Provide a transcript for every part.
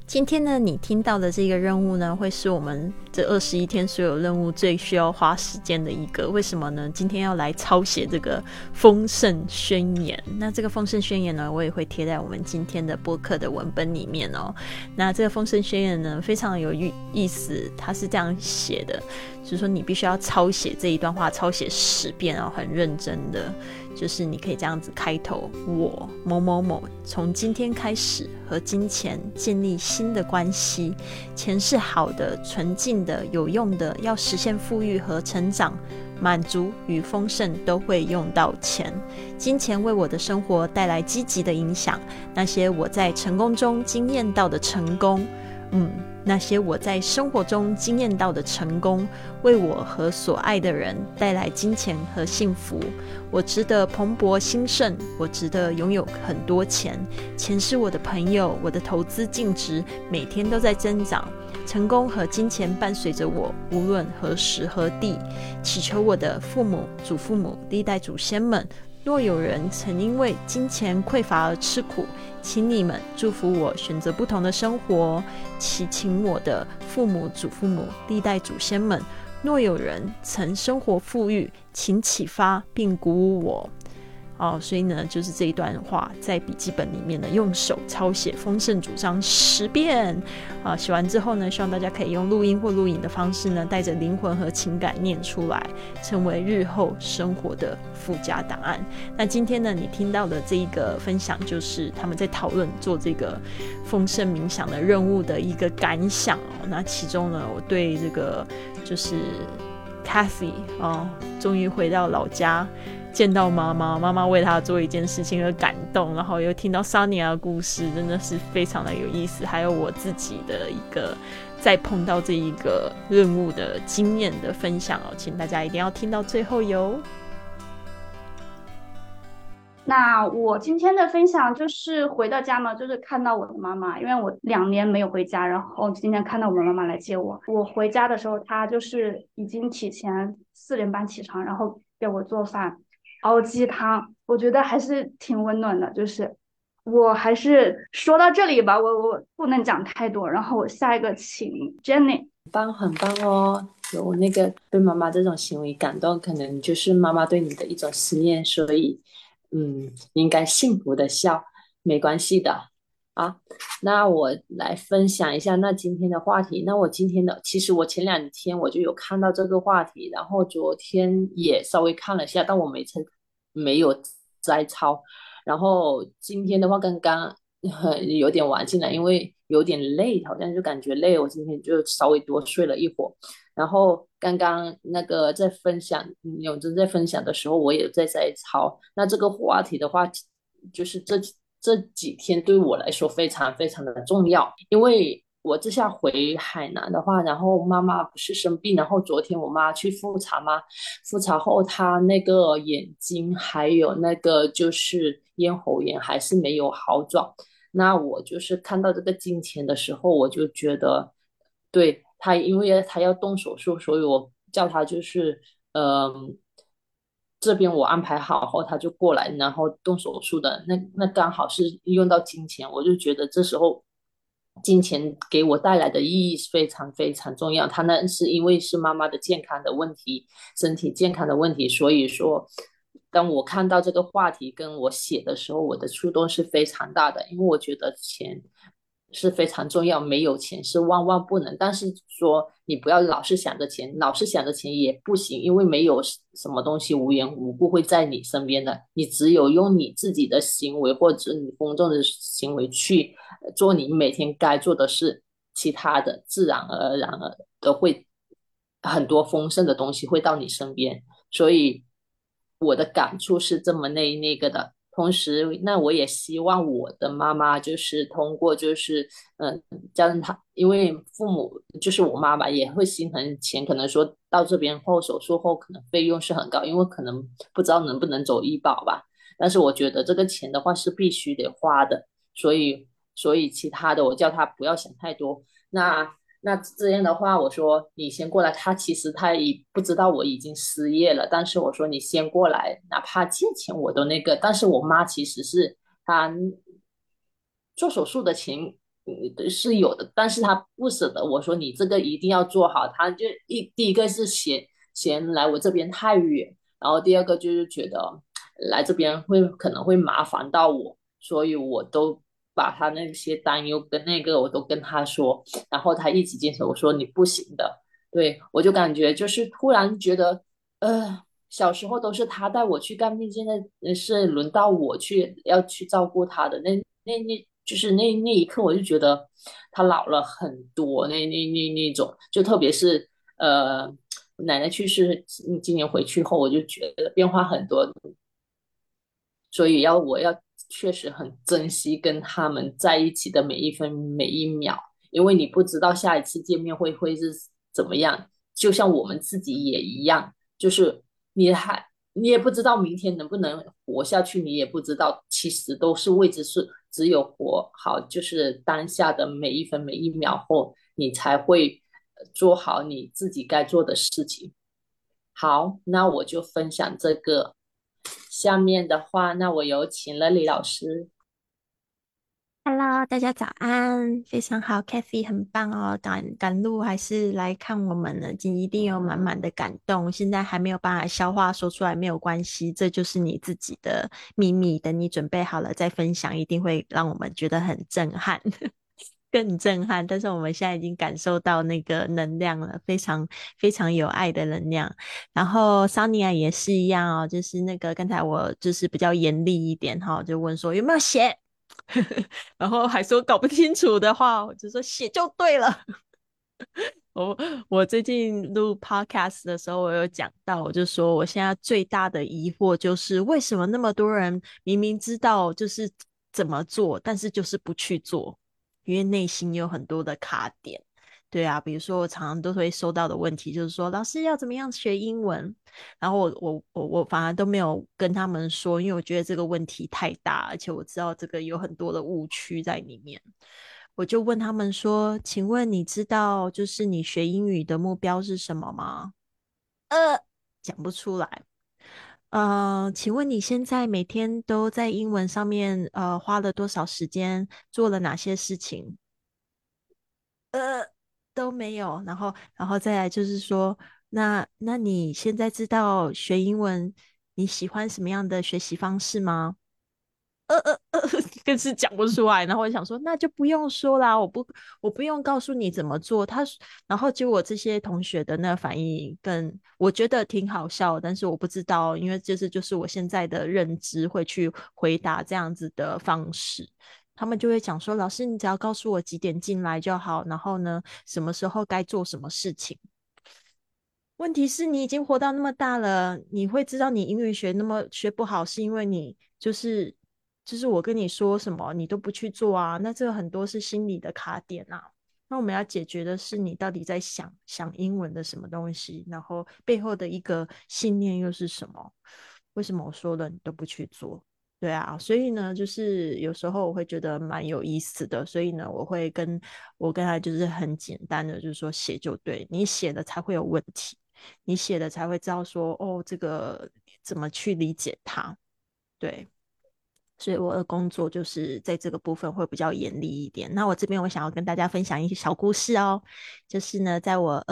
今天呢，你听到的这个任务呢，会是我们这21天所有任务最需要花时间的一个。为什么呢？今天要来抄写这个丰盛宣言。那这个丰盛宣言呢，我也会贴在我们今天的播客的文本里面哦。那这个丰盛宣言呢，非常有意思，它是这样写的，就是说你必须要抄写这一段话，抄写10遍哦，很认真的。就是你可以这样子开头：我某某某从今天开始和金钱建立新的关系，钱是好的、纯净的、有用的，要实现富裕和成长、满足与丰盛都会用到钱。金钱为我的生活带来积极的影响，那些我在成功中经验到的成功，那些我在生活中经验到的成功，为我和所爱的人带来金钱和幸福。我值得蓬勃兴盛，我值得拥有很多钱。钱是我的朋友，我的投资净值每天都在增长。成功和金钱伴随着我，无论何时何地。祈求我的父母、祖父母、历代祖先们，若有人曾因为金钱匮乏而吃苦，请你们祝福我选择不同的生活。祈请我的父母、祖父母、历代祖先们，若有人曾生活富裕，请启发并鼓舞我。所以呢，就是这一段话在笔记本里面呢，用手抄写丰盛主张10遍。写完之后呢，希望大家可以用录音或录影的方式呢，带着灵魂和情感念出来，成为日后生活的附加档案。那今天呢，你听到的这一个分享，就是他们在讨论做这个丰盛冥想的任务的一个感想那其中呢，我对这个就是 Kathy 终于回到老家，见到妈妈为她做一件事情而感动，然后又听到 Sonia 的故事，真的是非常的有意思。还有我自己的一个再碰到这一个任务的经验的分享请大家一定要听到最后哟。 那我今天的分享就是回到家嘛，就是看到我的妈妈，因为我2年没有回家，然后今天看到我的妈妈来接我。我回家的时候，她就是已经提前4点半起床，然后给我做饭、熬鸡汤，我觉得还是挺温暖的。就是我还是说到这里吧，我不能讲太多，然后我下一个请 Jenny。 很棒哦！有那个对妈妈这种行为感动，可能就是妈妈对你的一种思念，所以应该幸福的笑，没关系的啊。那我来分享一下那今天的话题。那我今天的，其实我前2天我就有看到这个话题，然后昨天也稍微看了一下，但我没有摘抄。然后今天的话，刚刚有点晚进来，因为有点累，好像就感觉累，我今天就稍微多睡了一会儿。然后刚刚那个在分享，永贞在分享的时候，我也在抄。那这个话题的话，就是这几天对我来说非常非常的重要，因为我这下回海南的话，然后妈妈不是生病，然后昨天我妈去复查嘛，复查后她那个眼睛还有那个就是咽喉炎还是没有好转。那我就是看到这个金钱的时候，我就觉得，对他，因为他要动手术，所以我叫他就是，这边我安排好后，他就过来，然后动手术的。那刚好是用到金钱，我就觉得这时候金钱给我带来的意义是非常非常重要。他那是因为是妈妈的健康的问题，身体健康的问题，所以说，当我看到这个话题跟我写的时候，我的触动是非常大的，因为我觉得钱是非常重要，没有钱是万万不能。但是说你不要老是想着钱，老是想着钱也不行，因为没有什么东西无缘无故会在你身边的，你只有用你自己的行为或者你公众的行为去做你每天该做的事，其他的自然而然的会很多丰盛的东西会到你身边。所以我的感触是这么那个的。同时，那我也希望我的妈妈就是通过就是家人她，因为父母就是我妈妈也会心疼钱，可能说到这边后手术后可能费用是很高，因为可能不知道能不能走医保吧。但是我觉得这个钱的话是必须得花的，所以其他的我叫他不要想太多。那这样的话，我说你先过来。其实他也不知道我已经失业了，但是我说你先过来，哪怕借钱我都那个。但是我妈其实是她做手术的钱是有的，但是他不舍得我说你这个一定要做好，他就第一个是嫌来我这边太远，然后第二个就是觉得来这边可能会麻烦到我，所以我都把他那些担忧跟那个我都跟他说，然后他一直坚持，我说你不行的，对我就感觉就是突然觉得小时候都是他带我去看病，现在是轮到我要去照顾他的就是那一刻，我就觉得他老了很多，那种，就特别是奶奶去世，今年回去后，我就觉得变化很多，所以我要确实很珍惜跟他们在一起的每一分每一秒，因为你不知道下一次见面会是怎么样，就像我们自己也一样，就是你也不知道明天能不能活下去，你也不知道，其实都是未知数，只有活好就是当下的每一分每一秒后，你才会做好你自己该做的事情。好，那我就分享这个。下面的话，那我有请了李老师。 Hello，大家早安，非常好，Kathy 很棒哦，赶路还是来看我们呢，今一定有满满的感动，现在还没有办法消化说出来没有关系，这就是你自己的秘密，等你准备好了再分享，一定会让我们觉得很震撼。更震撼，但是我们现在已经感受到那个能量了，非常非常有爱的能量。然后桑尼亚也是一样哦，就是那个刚才我就是比较严厉一点哈，就问说有没有写，然后还说搞不清楚的话，我就说写就对了。我我最近录 podcast 的时候，我有讲到，我就说我现在最大的疑惑就是为什么那么多人明明知道就是怎么做，但是就是不去做，因为内心有很多的卡点。对啊，比如说我常常都会收到的问题就是说，老师要怎么样学英文？然后我反而都没有跟他们说，因为我觉得这个问题太大，而且我知道这个有很多的误区在里面。我就问他们说：“请问你知道就是你学英语的目标是什么吗？”讲不出来。请问你现在每天都在英文上面花了多少时间，做了哪些事情？都没有。然后再来就是说，那你现在知道学英文你喜欢什么样的学习方式吗？更是讲不出来。然后我想说，那就不用说啦，我不用告诉你怎么做。然后结果这些同学的那个反应我觉得挺好笑，但是我不知道，因为就是我现在的认知会去回答这样子的方式。他们就会讲说，老师，你只要告诉我几点进来就好，然后呢，什么时候该做什么事情。问题是你已经活到那么大了，你会知道你英语学不好，是因为你就是我跟你说什么你都不去做啊，那这个很多是心理的卡点啊。那我们要解决的是你到底在想英文的什么东西，然后背后的一个信念又是什么？为什么我说了你都不去做？对啊，所以呢，就是有时候我会觉得蛮有意思的，所以呢，我跟他就是很简单的，就是说写就对，你写了才会有问题。你写的才会知道说，哦，这个怎么去理解它。对，所以我的工作就是在这个部分会比较严厉一点。那我这边我想要跟大家分享一个小故事哦，就是呢，在我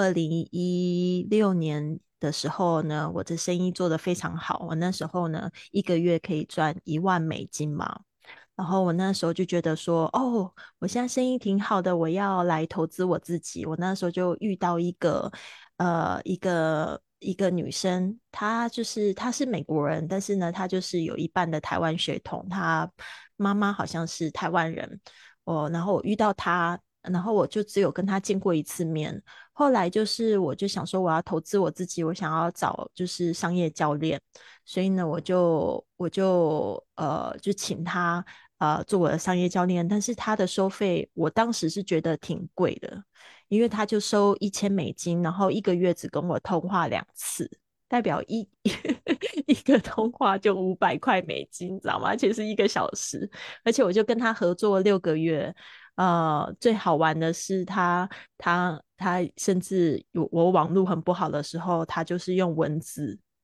2016年的时候呢，我的生意做得非常好，我那时候呢一个月可以赚1万美金嘛。然后我那时候就觉得说，哦，我现在生意挺好的，我要来投资我自己。我那时候就遇到一个女生，她是美国人，但是呢，她就是有一半的台湾血统，她妈妈好像是台湾人。然后我遇到她，然后我就只有跟她见过一次面。后来就是我就想说我要投资我自己，我想要找就是商业教练，所以呢，我就请他做我的商业教练，但是他的收费我当时是觉得挺贵的，因为他就收1000美金，然后一个月只跟我通话2次。代表一个通话就500块美金，你知道吗？而且是1个小时，而且我就跟他合作6个月。最好玩的是他甚至我网络很不好的时候，他就是用文字。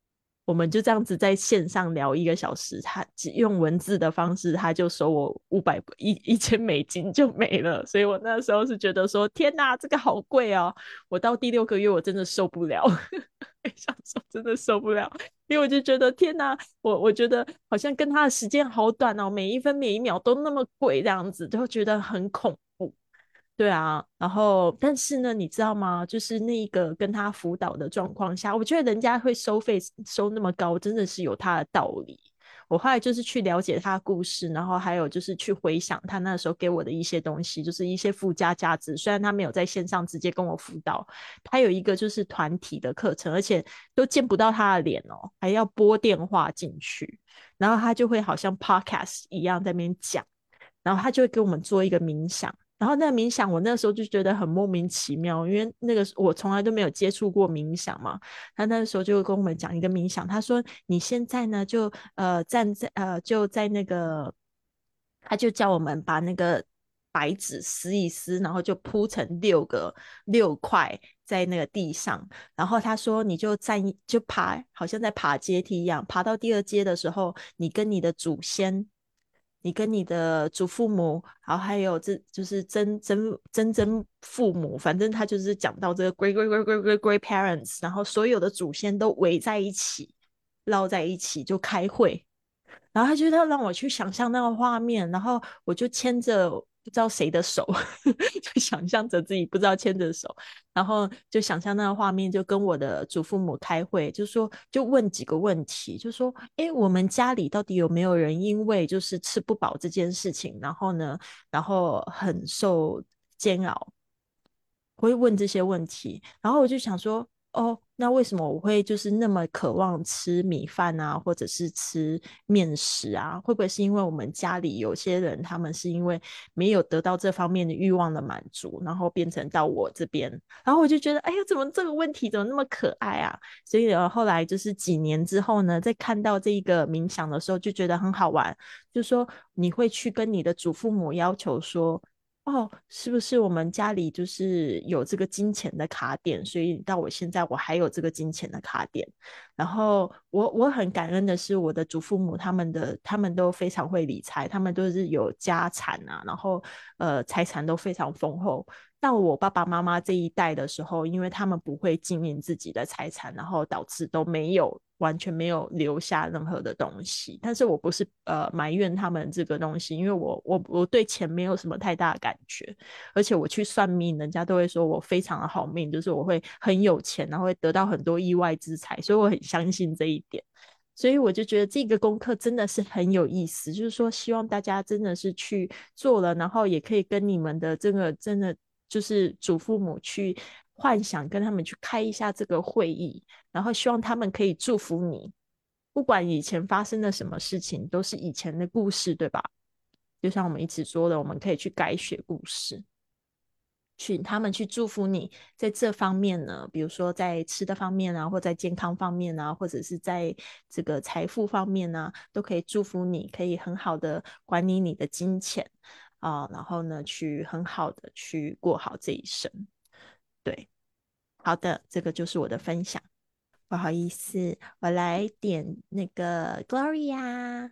我们就这样子在线上聊1个小时，他用文字的方式，他就收我1000美金就没了。所以我那时候是觉得说，天哪，这个好贵哦！我到第6个月我真的受不了，想说真的受不了，因为我就觉得天哪，我觉得好像跟他的时间好短哦，每一分每一秒都那么贵，这样子就觉得很恐怖。对啊，然后但是呢，你知道吗？就是那个跟他辅导的状况下，我觉得人家会收费收那么高，真的是有他的道理。我后来就是去了解他的故事，然后还有就是去回想他那时候给我的一些东西，就是一些附加价值。虽然他没有在线上直接跟我辅导，他有一个就是团体的课程，而且都见不到他的脸哦，还要拨电话进去，然后他就会好像 podcast 一样在那边讲。然后他就会给我们做一个冥想，然后那个冥想我那时候就觉得很莫名其妙，因为那个我从来都没有接触过冥想嘛。他那时候就跟我们讲一个冥想，他说你现在呢就站在就在那个，他就叫我们把那个白纸撕一撕，然后就铺成6块在那个地上，然后他说你就就爬，好像在爬阶梯一样，爬到第2阶的时候，你跟你的祖先。你跟你的祖父母，然后还有就是曾父母，反正他就是讲到这个 great parents，然后所有的祖先都围在一起，绕在一起就开会，然后他就让我去想象那个画面，然后我就牵着不知道谁的手，就想象着自己不知道牵着手，然后就想象那个画面，就跟我的祖父母开会，就说就问几个问题，就说，哎，我们家里到底有没有人因为就是吃不饱这件事情，然后呢，然后很受煎熬，我会问这些问题，然后我就想说，哦，那为什么我会就是那么渴望吃米饭啊，或者是吃面食啊？会不会是因为我们家里有些人他们是因为没有得到这方面的欲望的满足，然后变成到我这边？然后我就觉得，哎呀，怎么这个问题怎么那么可爱啊？所以后来就是几年之后呢，在看到这一个冥想的时候，就觉得很好玩，就说你会去跟你的祖父母要求说。哦，是不是我们家里就是有这个金钱的卡点，所以到我现在我还有这个金钱的卡点。然后我很感恩的是，我的祖父母他们都非常会理财，他们都是有家产啊，然后财产都非常丰厚。到我爸爸妈妈这一代的时候，因为他们不会经营自己的财产，然后导致都没有完全没有留下任何的东西。但是我不是埋怨他们这个东西，因为我对钱没有什么太大的感觉，而且我去算命，人家都会说我非常的好命，就是我会很有钱，然后会得到很多意外之财，所以我很相信这一点。所以我就觉得这个功课真的是很有意思，就是说希望大家真的是去做了，然后也可以跟你们的这个真的就是祖父母去幻想，跟他们去开一下这个会议，然后希望他们可以祝福你，不管以前发生了什么事情，都是以前的故事，对吧？就像我们一直说的，我们可以去改写故事。请他们去祝福你在这方面呢，比如说在吃的方面啊，或在健康方面啊，或者是在这个财富方面啊，都可以祝福你，可以很好的管理你的金钱啊，然后呢，去很好的去过好这一生。对，好的，这个就是我的分享。不好意思，我来点那个 Gloria。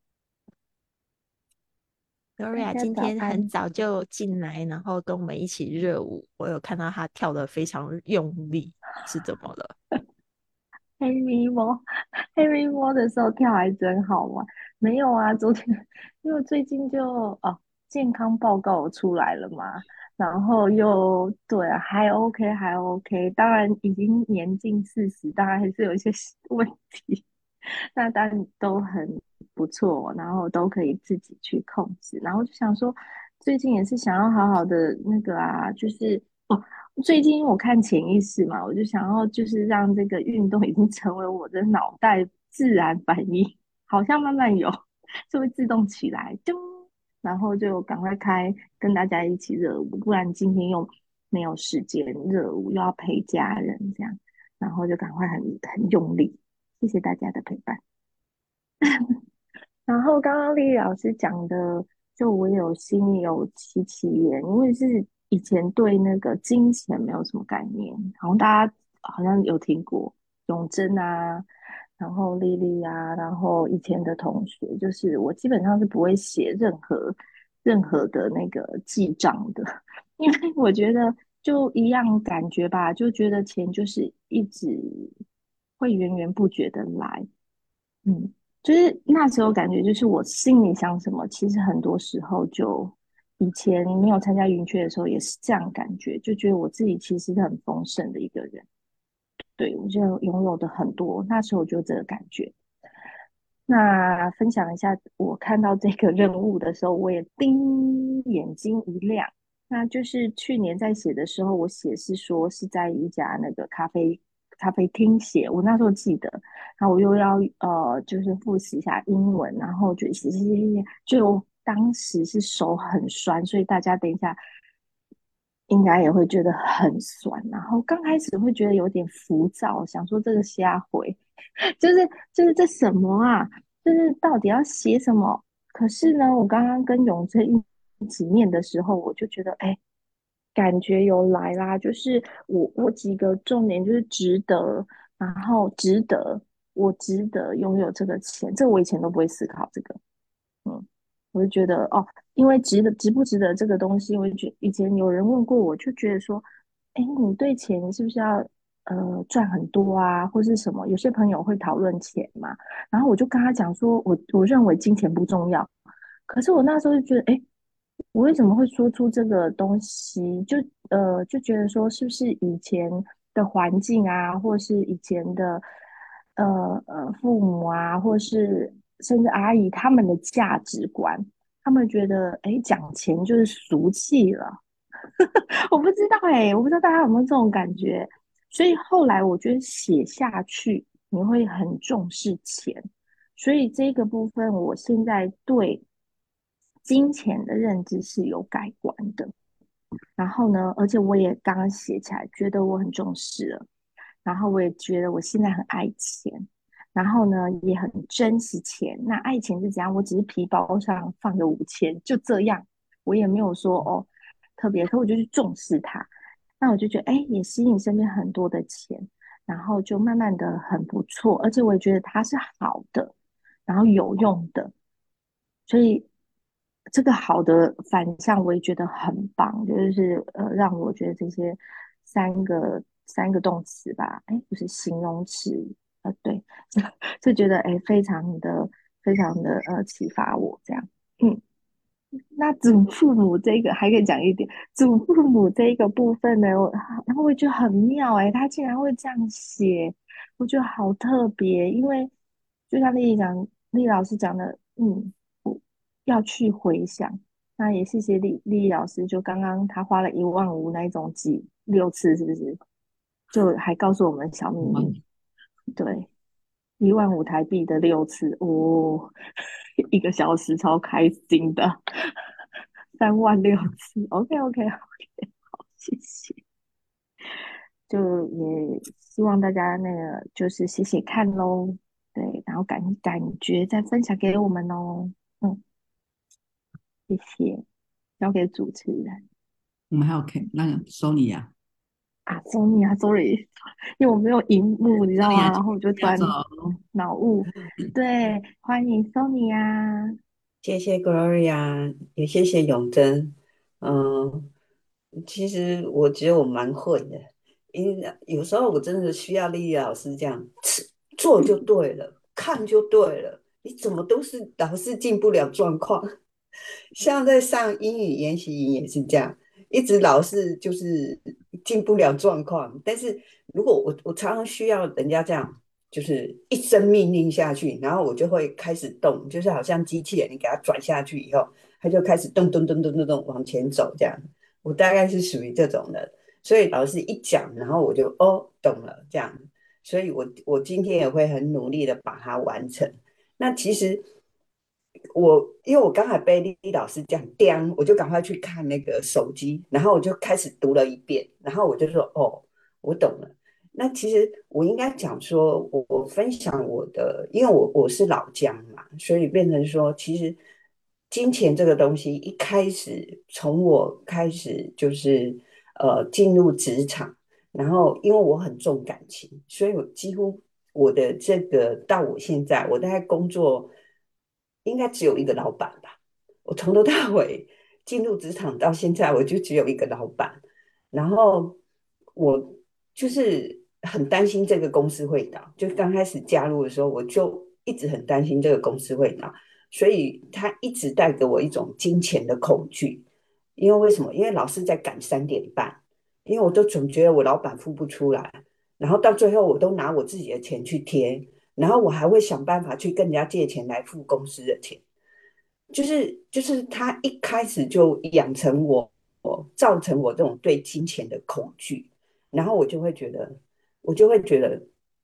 大 Gloria 家今天很早安。 早就进来，然后跟我们一起热舞。我有看到她跳得非常用力，是怎么了？ 黑咪摸，黑咪摸的时候跳还真好玩。没有啊，昨天因为最近就健康报告出来了嘛，然后又对啊，还 OK 还 OK，当然已经年近40，当然还是有一些问题，那当然都很不错，然后都可以自己去控制。然后就想说，最近也是想要好好的那个啊，就是最近我看潜意识嘛，我就想要就是让这个运动已经成为我的脑袋自然反应，好像慢慢有就会自动起来，咚，然后就赶快跟大家一起热舞，不然今天又没有时间热舞，又要陪家人这样，然后就赶快很用力。谢谢大家的陪伴。然后刚刚丽丽老师讲的，就我有心里有戚戚焉，因为是以前对那个金钱没有什么概念，好像大家好像有听过永贞啊， 然后丽丽啊，然后以前的同学，就是我基本上是不会写任何的那个记账的，因为我觉得就一样感觉吧，就觉得钱就是一直会源源不绝的来。嗯，就是那时候感觉就是我心里想什么，其实很多时候就以前没有参加云雀的时候也是这样感觉，就觉得我自己其实是很丰盛的一个人。对，我就拥有的很多，那时候就这个感觉。那分享一下，我看到这个任务的时候，我也叮眼睛一亮。那就是去年在写的时候，我写是说是在一家那个咖啡厅写，我那时候记得，然后我又要就是复习一下英文，然后就写，就当时是手很酸，所以大家等一下应该也会觉得很酸，然后刚开始会觉得有点浮躁，想说这个瞎回，就是这什么啊？就是到底要写什么？可是呢，我刚刚跟永贞一起念的时候，我就觉得，哎，感觉有来啦。就是我几个重点就是值得，然后值得，我值得拥有这个钱，这我以前都不会思考这个。嗯，我就觉得哦，因为值不值得这个东西，我就觉以前有人问过我，就觉得说，哎，你对钱是不是要赚很多啊，或是什么？有些朋友会讨论钱嘛，然后我就跟他讲说，我认为金钱不重要，可是我那时候就觉得，哎，我为什么会说出这个东西？就觉得说，是不是以前的环境啊，或是以前的父母啊，或是甚至阿姨他们的价值观，他们觉得哎讲钱就是俗气了。我不知道哎、我不知道大家有没有这种感觉。所以后来我觉得写下去，你会很重视钱。所以这个部分，我现在对金钱的认知是有改观的。然后呢，而且我也刚刚写起来，觉得我很重视了。然后我也觉得我现在很爱钱，然后呢也很珍惜钱。那爱钱是怎样？我只是皮包上放个5000，就这样，我也没有说哦特别，可我就去重视它。那我就觉得，哎，也吸引身边很多的钱，然后就慢慢的很不错，而且我也觉得它是好的，然后有用的，所以这个好的反向我也觉得很棒，就是让我觉得这些三个动词吧，哎，不是形容词，对，就觉得哎，非常的启发我这样，嗯。那祖父母这个还可以讲一点，祖父母这一个部分呢，然后我也觉得很妙哎，他竟然会这样写，我觉得好特别，因为就像丽老师讲的，我要去回想，那也谢谢丽老师，就刚刚他花了15000那一种6次，是不是？就还告诉我们小秘密，对，15000台币的6次，哦，1个小时超开心的，36000，OK OK OK，好，谢谢。就也希望大家那个就是写写看喽，对，然后感觉再分享给我们哦，谢谢，交给主持人我们还有 那个 Sony 啊啊，Sony 啊，sorry，因为我没有荧幕，你知道 ，Sony 啊， 吗？ 请然后我就突然要走。 脑雾，对，欢迎 Sony 啊， 谢谢 Gloria，也谢谢永贞。嗯，其实我觉得我蛮混的，因为有时候我真的需要丽丽老师这样，做就对了，看就对了，你怎么都是老是进不了状况。像在上英语研习营也是这样，一直老是就是进不了状况。但是如果我常常需要人家这样，就是一声命令下去，然后我就会开始动，就是好像机器人，你给它转下去以后，它就开始动动动动动动往前走这样。我大概是属于这种的，所以老师一讲，然后我就哦懂了这样。所以我今天也会很努力的把它完成。那其实因为我刚才被丽丽老师这样颠，我就赶快去看那个手机，然后我就开始读了一遍，然后我就说哦，我懂了。那其实我应该讲说，我分享我的，因为我是老姜嘛，所以变成说，其实金钱这个东西一开始从我开始就是进入职场，然后因为我很重感情，所以我几乎我的这个到我现在，我大概工作应该只有一个老板吧。我从头到尾进入职场到现在，我就只有一个老板。然后我就是很担心这个公司会倒，就刚开始加入的时候，我就一直很担心这个公司会倒，所以他一直带给我一种金钱的恐惧。因为为什么？因为老是在赶3点半，因为我都总觉得我老板付不出来，然后到最后我都拿我自己的钱去贴，然后我还会想办法去跟人家借钱来付公司的钱。就是他一开始就养成造成我这种对金钱的恐惧，然后我就会觉得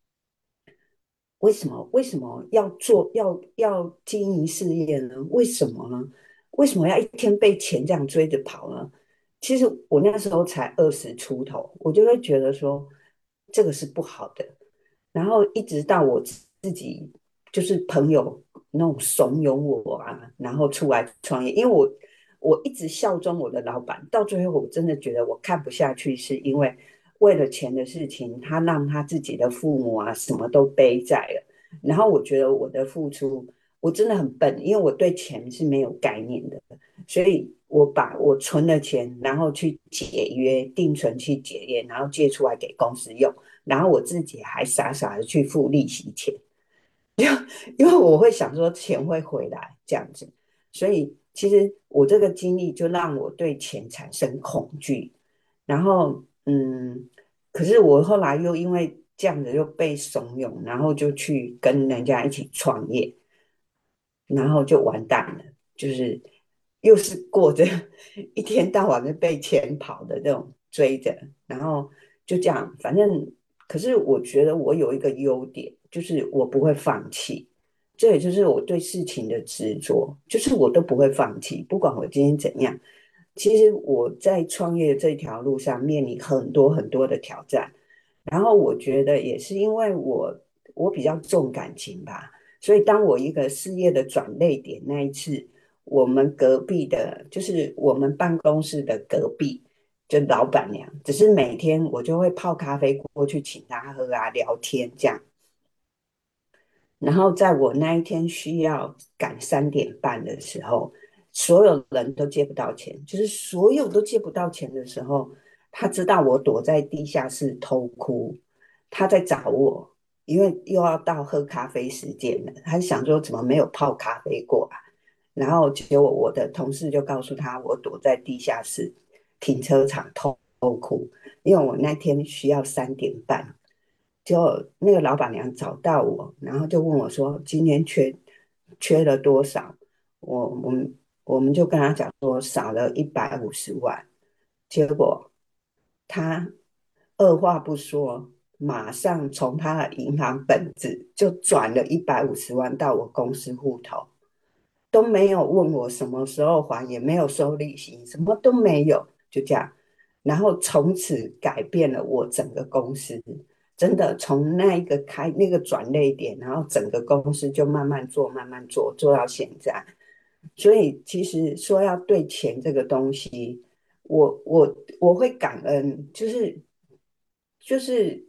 为什么要经营事业呢？为什么呢？为什么要一天被钱这样追着跑呢？其实我那时候才20出头，我就会觉得说这个是不好的。然后一直到我自己就是朋友那种怂恿我啊，然后出来创业，因为我一直效忠我的老板，到最后我真的觉得我看不下去，是因为为了钱的事情，他让他自己的父母啊什么都背债了，然后我觉得我的付出我真的很笨，因为我对钱是没有概念的，所以我把我存的钱，然后去解约，定存去解约，然后借出来给公司用。然后我自己还傻傻的去付利息钱，因为我会想说钱会回来这样子，所以其实我这个经历就让我对钱产生恐惧，然后可是我后来又因为这样子又被怂恿，然后就去跟人家一起创业，然后就完蛋了，就是又是过着一天到晚的被钱跑的这种追着，然后就这样，反正可是我觉得我有一个优点，就是我不会放弃，这也就是我对事情的执着，就是我都不会放弃，不管我今天怎样。其实我在创业这条路上面临很多很多的挑战，然后我觉得也是因为我比较重感情吧。所以当我一个事业的转捩点那一次，我们隔壁的，就是我们办公室的隔壁，就老板娘，只是每天我就会泡咖啡过去请她喝啊，聊天这样。然后在我那一天需要赶3点半的时候，所有人都借不到钱，就是所有都借不到钱的时候，他知道我躲在地下室偷哭，他在找我，因为又要到喝咖啡时间了，他想说怎么没有泡咖啡过啊？然后结果我的同事就告诉他，我躲在地下室停车场偷哭，因为我那天需要3点半。就那个老板娘找到我，然后就问我说今天缺了多少？我们就跟他讲说少了150万，结果他二话不说，马上从他的银行本子就转了150万到我公司户头，都没有问我什么时候还，也没有收利息，什么都没有，就这样。然后从此改变了我整个公司，真的从那个转捩点，然后整个公司就慢慢做，慢慢做，做到现在。所以其实说要对钱这个东西，我会感恩，就是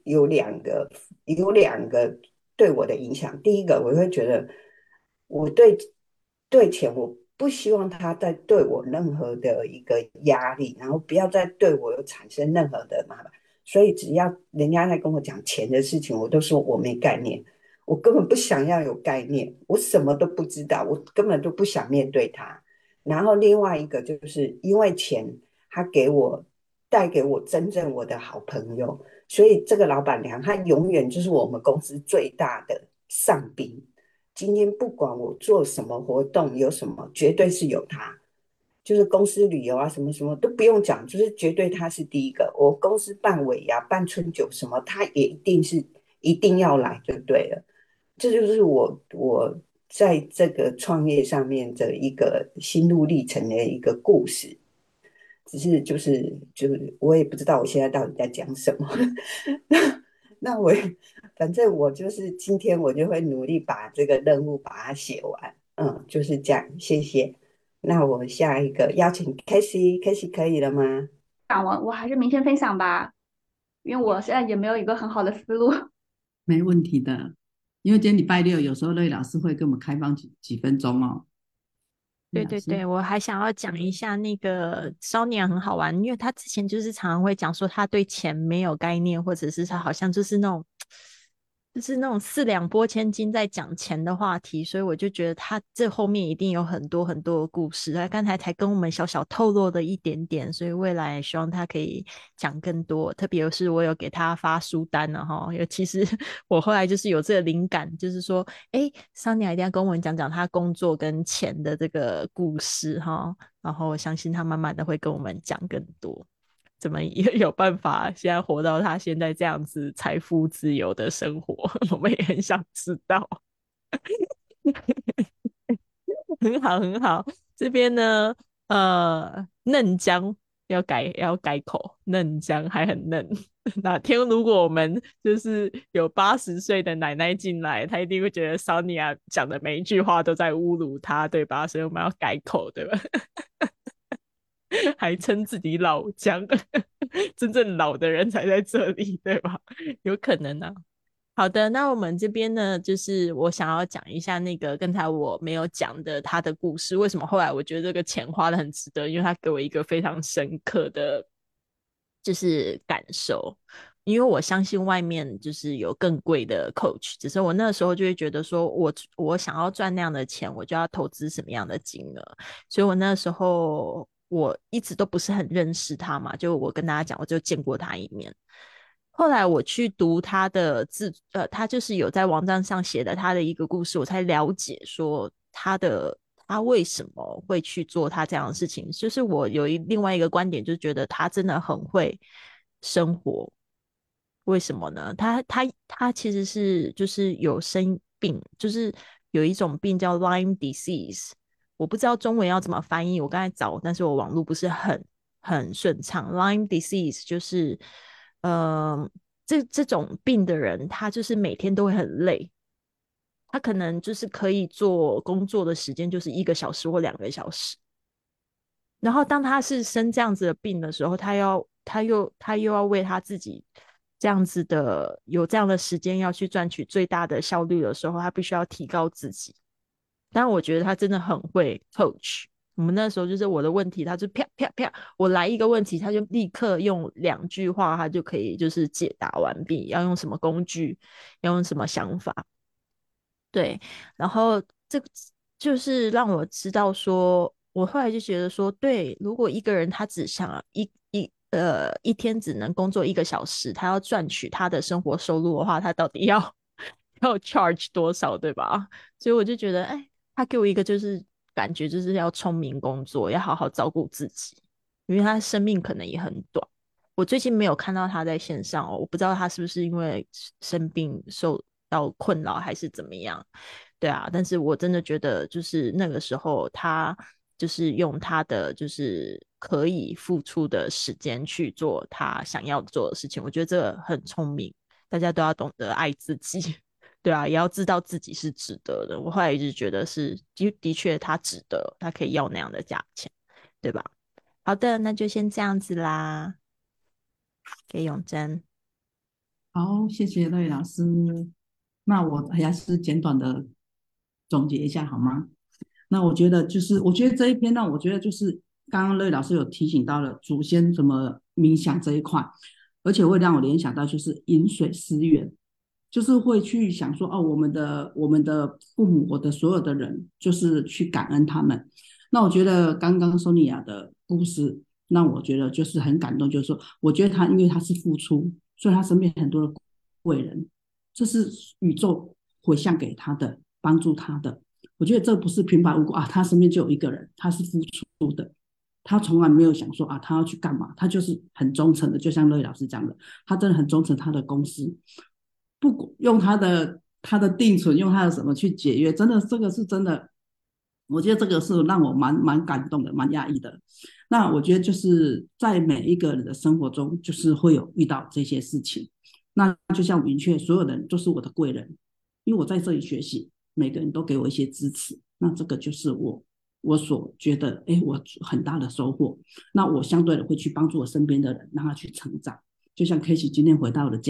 有两个对我的影响。第一个，我会觉得我对钱，我不希望他再对我任何的一个压力，然后不要再对我有产生任何的麻烦。所以只要人家在跟我讲钱的事情，我都说我没概念，我根本不想要有概念，我什么都不知道，我根本都不想面对它。然后另外一个就是因为钱，他带给我真正我的好朋友，所以这个老板娘她永远就是我们公司最大的上宾。今天不管我做什么活动，有什么，绝对是有她。就是公司旅游啊，什么什么都不用讲，就是绝对他是第一个。我公司办尾牙、办春酒什么，他也一定要来，就对了。这就是我在这个创业上面的一个心路历程的一个故事。只是就是我也不知道我现在到底在讲什么。那反正我就是今天我就会努力把这个任务把它写完。就是这样，谢谢。那我下一个邀请 Casey 可以了吗？ 我还是明天分享吧，因为我现在也没有一个很好的思路。 没问题的。因为今天礼拜六，有时候乐意老师会给我们开放几分钟哦。乐老师， 对对对，我还想要讲一下那个少年很好玩，因为他之前就是常常会讲说他对钱没有概念，或者是他好像就是那种四两拨千斤在讲钱的话题，所以我就觉得他这后面一定有很多很多的故事。他刚才才跟我们小小透露了一点点，所以未来希望他可以讲更多。特别是我有给他发书单了哈，尤其是我后来就是有这个灵感，就是说，哎，桑尼亚一定要跟我们讲讲他工作跟钱的这个故事哈，然后我相信他慢慢的会跟我们讲更多。怎么也有办法现在活到他现在这样子财富自由的生活，我们也很想知道。很好，很好。这边呢，嫩姜要改口，嫩姜还很嫩。哪天如果我们就是有80岁的奶奶进来，她一定会觉得 Sonia 讲的每一句话都在侮辱她，对吧？所以我们要改口，对吧？还称自己老姜，真正老的人才在这里，对吧？有可能啊。好的，那我们这边呢，就是我想要讲一下那个刚才我没有讲的他的故事。为什么后来我觉得这个钱花的很值得？因为他给我一个非常深刻的，就是感受。因为我相信外面就是有更贵的 coach，只是我那时候就会觉得说我想要赚那样的钱，我就要投资什么样的金额。所以我那时候我一直都不是很认识他嘛，就我跟大家讲，我就见过他一面。后来我去读他的他就是有在网站上写的他的一个故事，我才了解说他为什么会去做他这样的事情。就是我有另外一个观点，就觉得他真的很会生活。为什么呢？他其实是就是有生病，就是有一种病叫 Lyme disease，我不知道中文要怎么翻译，我刚才找，但是我网络不是很顺畅。Lyme disease 就是，呃，这种病的人，他就是每天都会很累，他可能就是可以做工作的时间就是1个小时或2个小时，然后当他是生这样子的病的时候，他又要为他自己这样子的有这样的时间要去赚取最大的效率的时候，他必须要提高自己。但我觉得他真的很会 coach。我们那时候就是我的问题，他就啪啪啪，我来一个问题，他就立刻用2句话，他就可以就是解答完毕。要用什么工具，要用什么想法，对。然后这个就是让我知道说，我后来就觉得说，对，如果一个人他只想一天只能工作1个小时，他要赚取他的生活收入的话，他到底要要 charge 多少，对吧？所以我就觉得，哎，他给我一个就是感觉就是要聪明工作，要好好照顾自己，因为他生命可能也很短。我最近没有看到他在线上哦，我不知道他是不是因为生病受到困扰还是怎么样。对啊，但是我真的觉得就是那个时候他就是用他的就是可以付出的时间去做他想要做的事情，我觉得这个很聪明。大家都要懂得爱自己，对啊，也要知道自己是值得的。我后来一直觉得是的确他值得，他可以要那样的价钱，对吧？好的，那就先这样子啦，给永贞。 好，谢谢乐老师。那我还是简短的总结一下好吗？那我觉得就是，我觉得这一篇呢，我觉得就是刚刚乐老师有提醒到了祖先怎么冥想这一块，而且会让我联想到就是饮水思源，就是会去想说哦，我们的父母，我的所有的人，就是去感恩他们。那我觉得刚刚索尼娅的故事，那我觉得就是很感动，就是说，我觉得他因为他是付出，所以他身边很多的贵人，这是宇宙回向给他的，帮助他的。我觉得这不是平白无故啊，他身边就有一个人，他是付出的，他从来没有想说啊，他要去干嘛，他就是很忠诚的，就像乐老师讲的，他真的很忠诚他的公司，不用他的定存，用他的什么去解约，真的这个是真的，我觉得这个是让我蛮感动的，蛮压抑的。那我觉得就是在每一个人的生活中，就是会有遇到这些事情。那就像明确，所有人都是我的贵人，因为我在这里学习，每个人都给我一些支持，那这个就是我所觉得，哎，我很大的收获。那我相对的会去帮助我身边的人，让他去成长。就像 K 奇今天回到了家，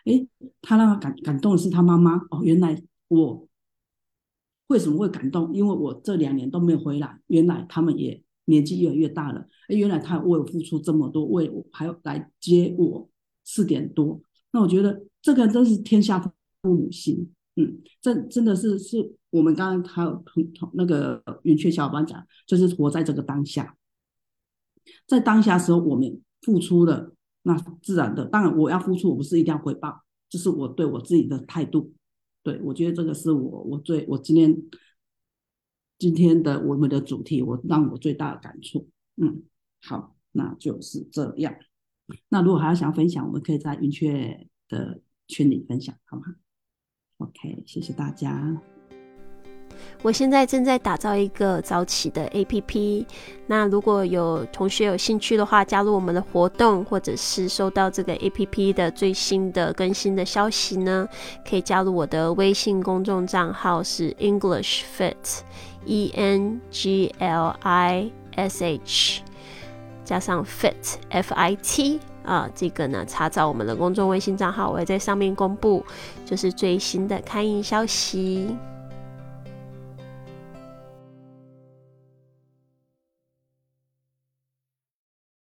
他让他感动的是他妈妈哦，原来我为什么会感动？因为我这2年都没有回来，原来他们也年纪越来越大了，原来他为我付出这么多，为我还要来接我4点多，那我觉得这个真是天下父母心。这真的是我们刚刚还有那个云雀小伙伴讲，就是活在这个当下，在当下的时候我们付出了，那自然的，当然我要付出，我不是一定要回报，这是我对我自己的态度。对，我觉得这个是我今天的我们的主题，让我最大的感触。好，那就是这样。那如果还要想分享，我们可以在云雀的群里分享，好吗？ OK， 谢谢大家。 我现在正在打造一个早起的 APP， 那如果有同学有兴趣的话，加入我们的活动，或者是收到这个 APP 的最新的更新的消息呢，可以加入我的微信公众账号是 English Fit ENGLISH 加上 Fit FIT 这个呢查找我们的公众微信账号，我会在上面公布就是最新的开营消息。